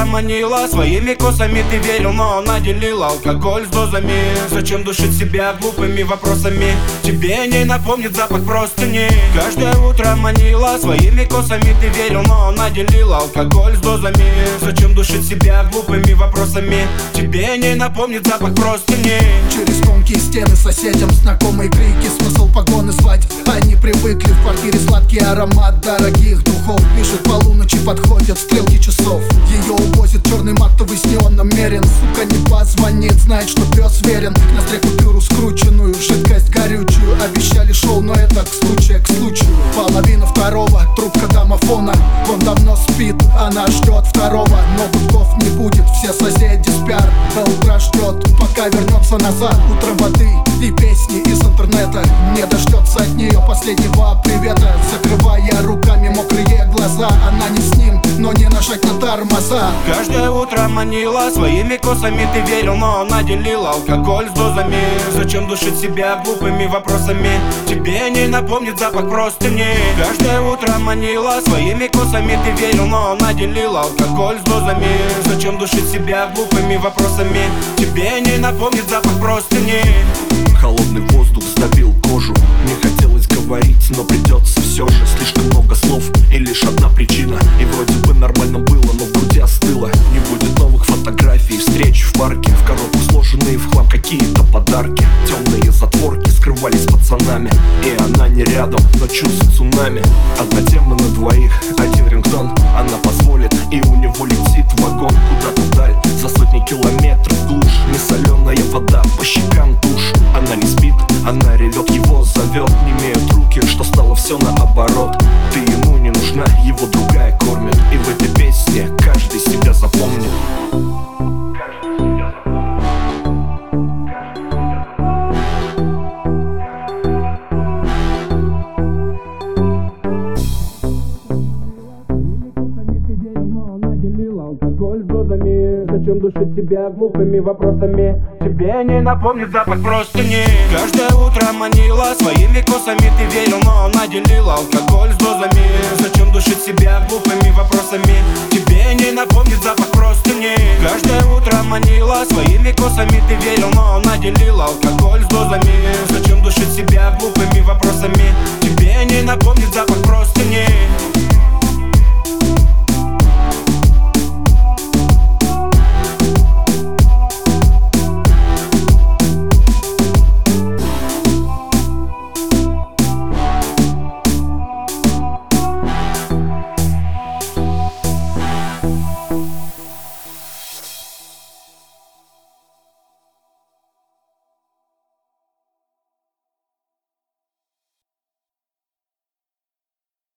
манила своими косами, ты верил, но она делила алкоголь с дозами. Зачем душить себя глупыми вопросами? Тебе не напомнит запах простыни. Каждое утро манила своими косами, ты верил, но она делила алкоголь с дозами. Зачем душить себя глупыми вопросами? Тебе не напомнит запах простыни. Через тонкие стены соседям знакомые крики, смысл погоны звать. Они привыкли, в квартире сладкий аромат дорогих духов. Ближе к полуночи подходят стрелки часов. Ее увозит черный матовый с неоном мерен. Сука не позвонит, знает, что пес верен. На стре купюру скрученную, жидкость горючую. Обещали шоу, но это к случаю. Половина второго, трубка домофона. Он давно спит, она ждет второго. Но гудков не будет, все соседи спят. До утра ждет, пока вернется назад. Утром воды и песни из интернета. Не дождется от нее последнего привета. Закрывая руками мокрые глаза. Она не с ним, но не нажать на тормоза. Каждое утро манила своими косами, ты верил, но она делила алкоголь с дозами. Зачем душить себя глупыми вопросами? Тебе не напомнит запах простыни. Каждое утро манила своими косами, ты верил, но она делила алкоголь с дозами. Зачем душить себя глупыми вопросами? Тебе не напомнит запах простыни. Холодный воздух сдавил кожу. Не хотелось говорить, но придется все же. Слишком много слов и лишь одна причина. И вроде бы нормально было, но в груди остыло. Не будет новых фотографий, встреч в парке. В коробках сложенные в хлам какие-то подарки. Темные затворки скрывались пацанами. И она не рядом, но чувств цунами. Одна тема на двоих, один рингтон. Она позволит, и у него летит вагон куда-то вдаль, за сотни километров глушь. Несоленая вода по щекам тушь. Она не спит, она ревет, его зовет. Не имеют руки, что стало все наоборот. Ты ему не нужна, его другая кормит. И в этой песне каждый себя запомнит. Алкоголь с дозами. Зачем душить себя глупыми вопросами? Тебе не напомнит запах простыни. Каждое утро манила своими косами, ты верил, но она делила алкоголь с дозами. Зачем душить себя глупыми вопросами? Тебе не напомнит запах простыни. Каждое утро манила своими косами, ты верил, но она делила алкоголь с дозами. Зачем душить себя глупыми вопросами? Тебе не напомнит запах простыни.